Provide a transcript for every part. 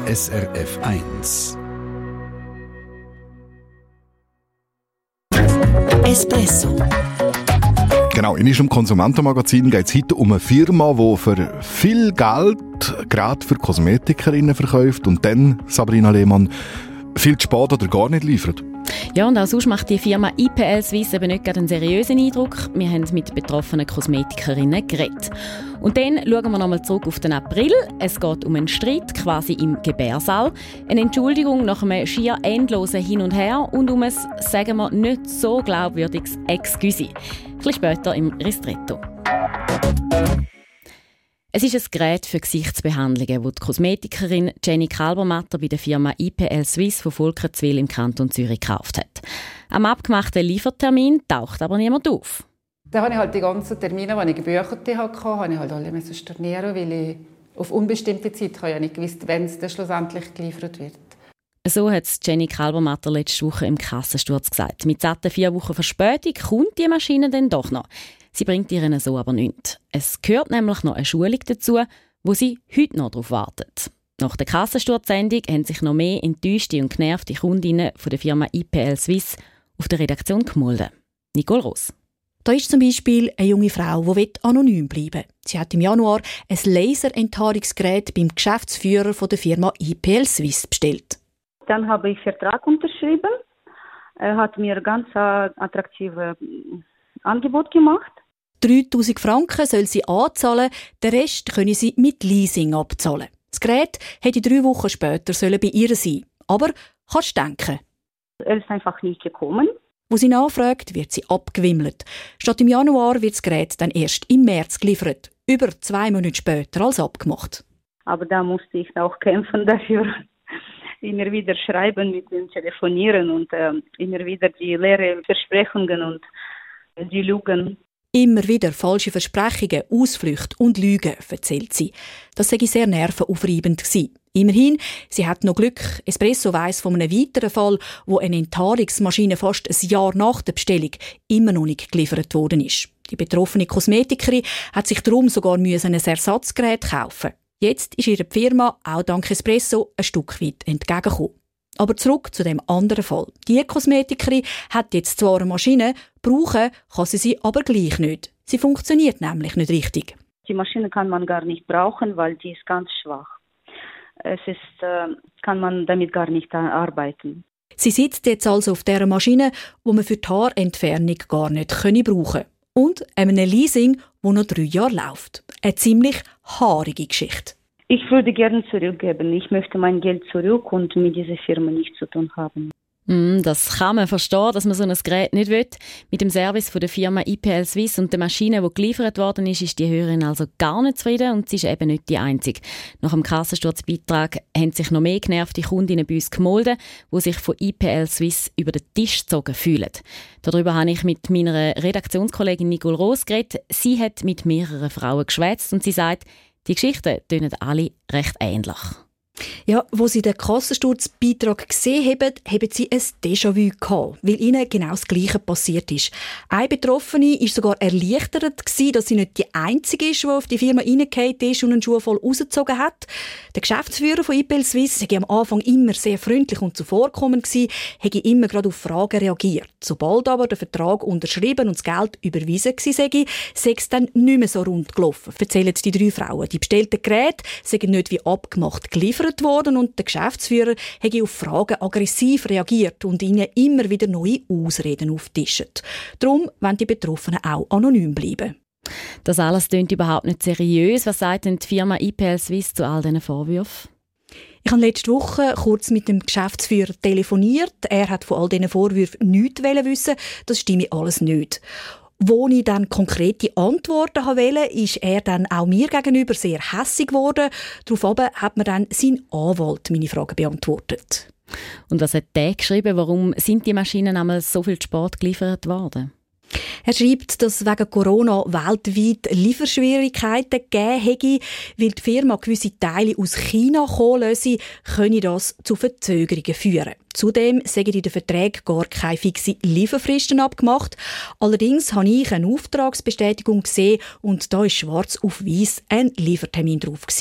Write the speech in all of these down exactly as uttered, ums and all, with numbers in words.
S R F eins. Espresso. Genau, in unserem Konsumentenmagazin geht es heute um eine Firma, die für viel Geld gerade für Kosmetikerinnen verkauft und dann, Sabrina Lehmann, viel zu spät oder gar nicht liefert. Ja, und auch sonst macht die Firma I P L Suisse eben nicht gerade einen seriösen Eindruck. Wir haben mit betroffenen Kosmetikerinnen geredet. Und dann schauen wir nochmal zurück auf den April. Es geht um einen Streit, quasi im Gebärsaal. Eine Entschuldigung nach einem schier endlosen Hin und Her und um ein, sagen wir, nicht so glaubwürdiges Excuse. Ein bisschen später im Ristretto. Es ist ein Gerät für Gesichtsbehandlungen, das die Kosmetikerin Jenny Kalbermatter bei der Firma I P L Suisse von Volkertswil im Kanton Zürich gekauft hat. Am abgemachten Liefertermin taucht aber niemand auf. Dann habe ich halt die ganzen Termine, die ich gebucht hatte, habe ich halt alle stornieren, weil ich auf unbestimmte Zeit ja nicht gewusst, wenn es dann schlussendlich geliefert wird. So hat es Jenny Kalbermatter letzte Woche im Kassensturz gesagt. Mit satten vier Wochen Verspätung kommt die Maschine dann doch noch. Sie bringt ihr so aber nichts. Es gehört nämlich noch eine Schulung dazu, wo sie heute noch darauf wartet. Nach der Kassensturzsendung haben sich noch mehr enttäuschte und genervte Kundinnen von der Firma I P L Suisse auf der Redaktion gemolden. Nicole Ross. Da ist zum Beispiel eine junge Frau, die anonym bleiben will. Sie hat im Januar ein Laserenthaarungsgerät beim Geschäftsführer der Firma I P L Suisse bestellt. Dann habe ich einen Vertrag unterschrieben. Er hat mir ganz attraktives Angebot gemacht. dreitausend Franken soll sie anzahlen, den Rest können sie mit Leasing abzahlen. Das Gerät hätte drei Wochen später bei ihr sein. Aber kannst du denken? Er ist einfach nicht gekommen. Wo sie nachfragt, wird sie abgewimmelt. Statt im Januar wird das Gerät dann erst im März geliefert. Über zwei Monate später als abgemacht. Aber da musste ich auch kämpfen dafür. Immer wieder schreiben, mit ihm telefonieren und äh, immer wieder die leeren Versprechungen und die Lügen. Immer wieder falsche Versprechungen, Ausflüchte und Lügen, erzählt sie. Das sei sehr nervenaufreibend gewesen. Immerhin, sie hat noch Glück. Espresso weiss von einem weiteren Fall, wo eine Enthaarungsmaschine fast ein Jahr nach der Bestellung immer noch nicht geliefert worden ist. Die betroffene Kosmetikerin hat sich darum sogar ein Ersatzgerät kaufen. Jetzt ist ihre Firma auch dank Espresso ein Stück weit entgegengekommen. Aber zurück zu dem anderen Fall. Die Kosmetikerin hat jetzt zwar eine Maschine, brauchen kann sie sie aber gleich nicht. Sie funktioniert nämlich nicht richtig. Die Maschine kann man gar nicht brauchen, weil die ist ganz schwach. Es ist, äh, kann man damit gar nicht arbeiten. Sie sitzt jetzt also auf dieser Maschine, die man für die Haarentfernung gar nicht brauchen können. Und einem Leasing, das noch drei Jahre läuft. Eine ziemlich haarige Geschichte. Ich würde gerne zurückgeben. Ich möchte mein Geld zurück und mit dieser Firma nichts zu tun haben. Mm, das kann man verstehen, dass man so ein Gerät nicht will. Mit dem Service von der Firma I P L Suisse und der Maschine, die geliefert worden ist, ist die Hörerin also gar nicht zufrieden und sie ist eben nicht die Einzige. Nach dem Kassensturzbeitrag haben sich noch mehr genervte Kundinnen bei uns gemolden, die sich von I P L Suisse über den Tisch gezogen fühlen. Darüber habe ich mit meiner Redaktionskollegin Nicole Ross geredet. Sie hat mit mehreren Frauen geschwätzt und sie sagt, die Geschichten tönen alle recht ähnlich. Ja, wo sie den Kassensturzbeitrag gesehen haben, haben sie ein Déjà-vu gehabt, weil ihnen genau das Gleiche passiert ist. Eine Betroffene war sogar erleichtert gewesen, dass sie nicht die Einzige ist, die auf die Firma reingefallen ist und einen Schuh voll rausgezogen hat. Der Geschäftsführer von I P L Suisse war am Anfang immer sehr freundlich und zuvorkommend gewesen, hätte immer gerade auf Fragen reagiert. Sobald aber der Vertrag unterschrieben und das Geld überwiesen gewesen sei, sei es dann nicht mehr so rund gelaufen, erzählen die drei Frauen. Die bestellten Geräte seien nicht wie abgemacht geliefert worden und der Geschäftsführer habe auf Fragen aggressiv reagiert und ihnen immer wieder neue Ausreden auftischt. Darum wollen die Betroffenen auch anonym bleiben. Das alles klingt überhaupt nicht seriös. Was sagt denn die Firma I P L Suisse zu all diesen Vorwürfen? Ich habe letzte Woche kurz mit dem Geschäftsführer telefoniert. Er hat von all diesen Vorwürfen nichts wissen. Das stimme alles nicht. Wo ich dann konkrete Antworten wollte, ist er dann auch mir gegenüber sehr hässig geworden. Daraufhin hat mir dann sein Anwalt meine Fragen beantwortet. Und was hat der geschrieben? Warum sind die Maschinen einmal so viel zu spät geliefert worden? Er schreibt, dass wegen Corona weltweit Lieferschwierigkeiten gegeben hätte, weil die Firma gewisse Teile aus China kommen lasse, könne das zu Verzögerungen führen. Zudem seien in den Verträgen gar keine fixe Lieferfristen abgemacht. Allerdings habe ich eine Auftragsbestätigung gesehen und da ist schwarz auf weiß ein Liefertermin drauf gewesen.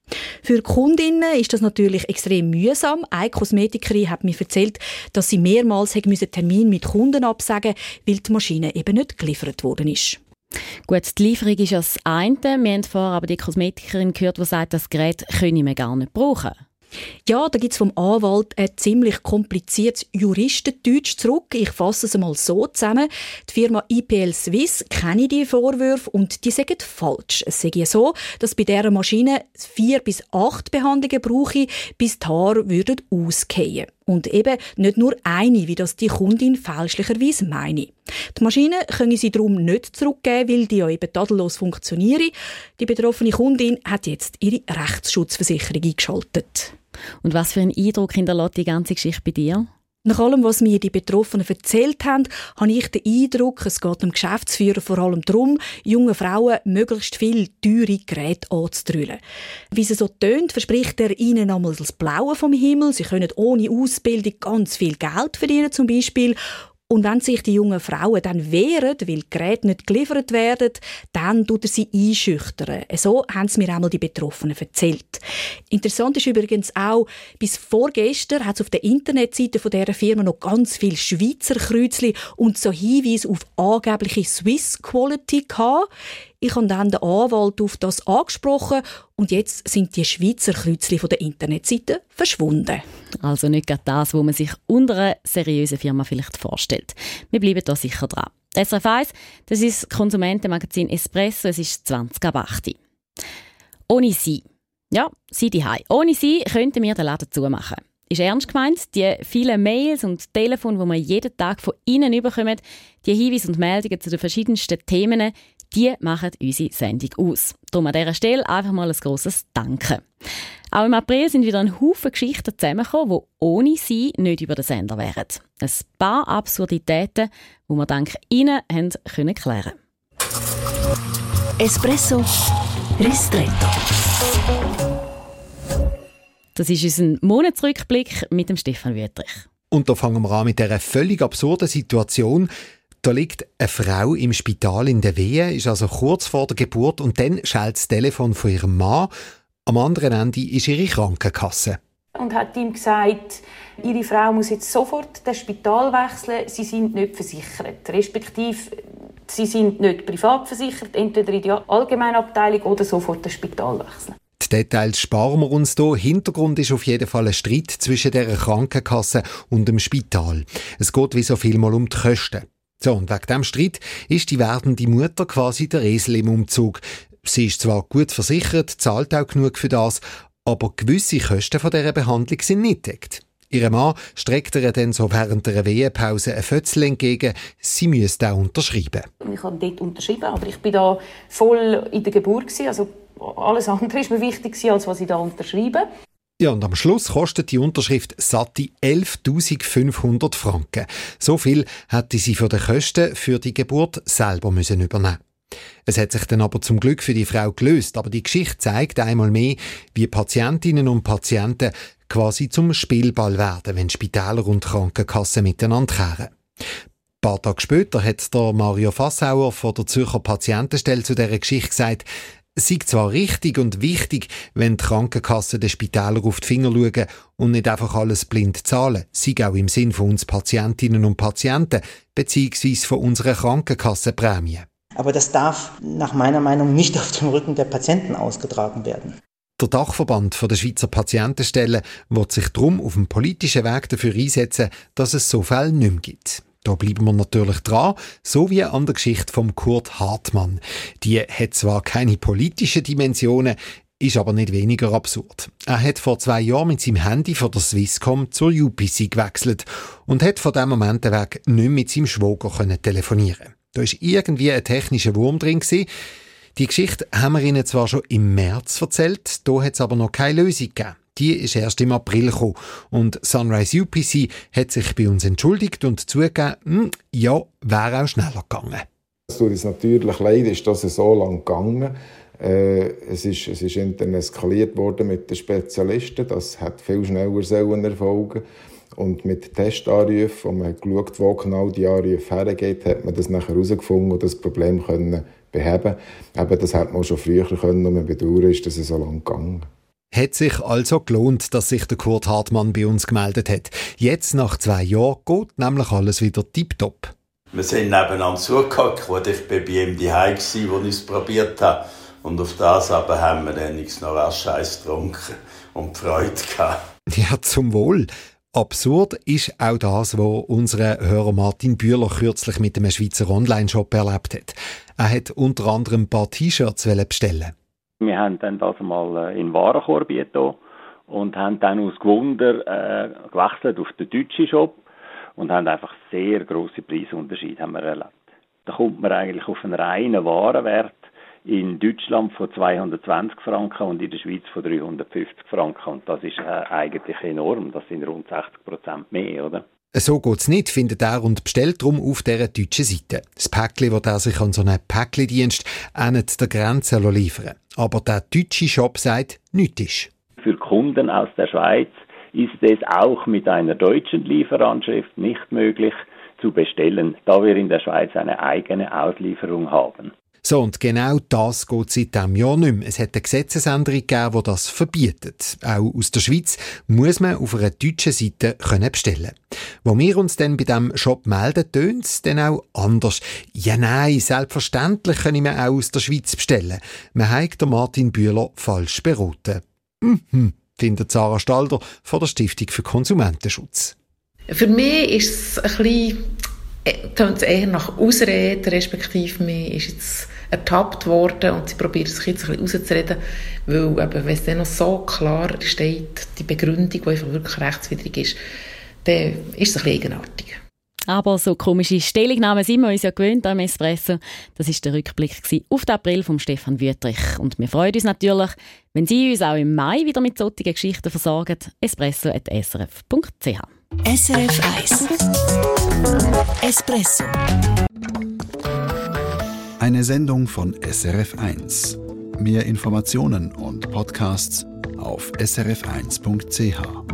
Für Kundinnen ist das natürlich extrem mühsam. Eine Kosmetikerin hat mir erzählt, dass sie mehrmals Termin mit Kunden absagen musste, weil die Maschine eben nicht geliefert worden ist. Gut, die Lieferung ist ja das eine. Wir haben vorher aber die Kosmetikerin gehört, die sagt, das Gerät könne man gar nicht brauchen. Ja, da gibt es vom Anwalt ein ziemlich kompliziertes Juristendeutsch zurück. Ich fasse es einmal so zusammen. Die Firma I P L Swiss kenne die Vorwürfe und die sagen falsch. Es sei so, dass bei dieser Maschine vier bis acht Behandlungen brauche, bis die Haare würden ausgehen. Und eben nicht nur eine, wie das die Kundin fälschlicherweise meine. Die Maschine können sie darum nicht zurückgeben, weil die ja eben tadellos funktionieren. Die betroffene Kundin hat jetzt ihre Rechtsschutzversicherung eingeschaltet. Und was für einen Eindruck hinterlässt die ganze Geschichte bei dir? Nach allem, was mir die Betroffenen erzählt haben, habe ich den Eindruck, es geht dem Geschäftsführer vor allem darum, jungen Frauen möglichst viel teure Geräte anzudrüllen. Wie es so tönt, verspricht er ihnen einmal das Blaue vom Himmel. Sie können ohne Ausbildung ganz viel Geld verdienen zum Beispiel. Und wenn sich die jungen Frauen dann wehren, weil die Geräte nicht geliefert werden, dann tut er sie einschüchtern. So haben es mir einmal die Betroffenen erzählt. Interessant ist übrigens auch, bis vorgestern hat es auf der Internetseite von dieser Firma noch ganz viele Schweizer Kreuzchen und so Hinweise auf angebliche Swiss Quality gehabt. Ich habe dann den Anwalt auf das angesprochen und jetzt sind die Schweizer Kreuzchen von der Internetseite verschwunden. Also nicht gerade das, was man sich unter einer seriösen Firma vielleicht vorstellt. Wir bleiben da sicher dran. S R F eins, das ist das Konsumentenmagazin Espresso, es ist zwanzig ab acht. Ohne sie, ja, sie die Hause. Ohne sie könnten wir den Laden zumachen. Ist ernst gemeint, die vielen Mails und Telefone, die wir jeden Tag von Ihnen bekommen, die Hinweise und Meldungen zu den verschiedensten Themen, die machen unsere Sendung aus. Darum an dieser Stelle einfach mal ein grosses Danke. Auch im April sind wieder ein Haufen Geschichten zusammengekommen, die ohne sie nicht über den Sender wären. Ein paar Absurditäten, die wir dank Ihnen haben können klären. Espresso Ristretto. Das ist unser Monatsrückblick mit dem Stefan Wüttrich. Und da fangen wir an mit dieser völlig absurden Situation. Da liegt eine Frau im Spital in der Wehe, ist also kurz vor der Geburt und dann schellt das Telefon von ihrem Mann. Am anderen Ende ist ihre Krankenkasse. Und hat ihm gesagt, ihre Frau muss jetzt sofort das Spital wechseln, sie sind nicht versichert. Respektive, sie sind nicht privat versichert, entweder in die Allgemeinabteilung oder sofort das Spital wechseln. Die Details sparen wir uns hier. Hintergrund ist auf jeden Fall ein Streit zwischen der Krankenkasse und dem Spital. Es geht wie so viel mal um die Kosten. So, und wegen diesem Streit ist die werdende Mutter quasi der Esel im Umzug. Sie ist zwar gut versichert, zahlt auch genug für das, aber gewisse Kosten von dieser Behandlung sind nicht gedeckt. Ihr Mann streckt ihr dann so während der Wehepause ein Fötzchen entgegen, sie müsste auch unterschreiben. Ich habe dort unterschrieben, aber ich war da voll in der Geburt, also alles andere war mir wichtig, als was ich da unterschreibe. Ja, und am Schluss kostet die Unterschrift satte elftausendfünfhundert Franken. So viel hätte sie für die Kosten für die Geburt selber müssen übernehmen. Es hat sich dann aber zum Glück für die Frau gelöst, aber die Geschichte zeigt einmal mehr, wie Patientinnen und Patienten quasi zum Spielball werden, wenn Spitäler und Krankenkassen miteinander kehren. Ein paar Tage später hat der Mario Fassauer von der Zürcher Patientenstelle zu dieser Geschichte gesagt, es sei zwar richtig und wichtig, wenn die Krankenkassen den Spitälern auf die Finger schauen und nicht einfach alles blind zahlen, sei auch im Sinn von uns Patientinnen und Patienten beziehungsweise von unserer Krankenkassenprämie. Aber das darf nach meiner Meinung nicht auf dem Rücken der Patienten ausgetragen werden. Der Dachverband der Schweizer Patientenstellen wird sich darum auf dem politischen Weg dafür einsetzen, dass es so Fälle nicht mehr gibt. Da bleiben wir natürlich dran, so wie an der Geschichte von Kurt Hartmann. Die hat zwar keine politischen Dimensionen, ist aber nicht weniger absurd. Er hat vor zwei Jahren mit seinem Handy von der Swisscom zur U P C gewechselt und hat von diesem Moment weg nicht mehr mit seinem Schwager telefonieren. Da war irgendwie ein technischer Wurm drin gewesen. Die Geschichte haben wir Ihnen zwar schon im März erzählt, da hat es aber noch keine Lösung gegeben. Die ist erst im April gekommen. Und Sunrise U P C hat sich bei uns entschuldigt und zugegeben, hm, ja, wäre auch schneller gegangen. Es tut uns natürlich leid, ist das so lange gegangen. Äh, es ist, es ist intern eskaliert worden mit den Spezialisten. Das hat viel schneller sollen erfolgen. Und mit Testanrufen, wo man geschaut, wo genau die Anrufe hergeht, hat man das nachher herausgefunden und das Problem können beheben. Aber das hätte man schon früher können und man bedauert, ist das so lange gegangen. Hat sich also gelohnt, dass sich der Kurt Hartmann bei uns gemeldet hat. Jetzt, nach zwei Jahren, geht nämlich alles wieder tipptopp. Wir sind nebeneinander zugehockt, als ich bei ihm zu Hause war, als ich es probiert habe. Und auf das aber haben wir dann noch rasch Scheiß getrunken und Freude gehabt. Ja, zum Wohl. Absurd ist auch das, was unser Hörer Martin Bühler kürzlich mit einem Schweizer Online-Shop erlebt hat. Er hat unter anderem ein paar T-Shirts bestellen. Wir haben dann das mal in den Warenkorb getan und haben dann aus Gewunder äh, gewechselt auf den deutschen Shop und haben einfach sehr grosse Preisunterschiede haben wir erlebt. Da kommt man eigentlich auf einen reinen Warenwert in Deutschland von zweihundertzwanzig Franken und in der Schweiz von dreihundertfünfzig Franken. Und das ist äh, eigentlich enorm. Das sind rund sechzig Prozent mehr, oder? So geht's nicht, findet er und bestellt darum auf dieser deutschen Seite. Das Päckchen, das er sich an so einen Päckchendienst an der Grenze liefern. Aber der deutsche Shop sagt, nichts ist. Für Kunden aus der Schweiz ist es auch mit einer deutschen Lieferanschrift nicht möglich zu bestellen, da wir in der Schweiz eine eigene Auslieferung haben. So, und genau das geht seit diesem Jahr nicht mehr. Es hat eine Gesetzesänderung gegeben, die das verbietet. Auch aus der Schweiz muss man auf einer deutschen Seite können bestellen. Wo wir uns dann bei diesem Shop melden, tönt es dann auch anders. Ja, nein, selbstverständlich können wir auch aus der Schweiz bestellen. Man hat den Martin Bühler falsch beraten. Mhm, findet Sarah Stalder von der Stiftung für Konsumentenschutz. Für mich ist es ein bisschen, tönt es eher nach Ausreden, respektive mir ist jetzt ertappt worden und sie probiert sich jetzt ein bisschen rauszureden, weil eben, wenn es dann noch so klar steht, die Begründung, die einfach wirklich rechtswidrig ist, dann ist es ein bisschen eigenartig. Aber so komische Stellungnahmen sind wir uns ja gewöhnt am Espresso. Das war der Rückblick auf den April von Stefan Wüthrich. Und wir freuen uns natürlich, wenn Sie uns auch im Mai wieder mit solchen Geschichten versorgen. espresso at s r f punkt c h. S R F eins Espresso. Eine Sendung von S R F eins. Mehr Informationen und Podcasts auf s r f eins punkt c h.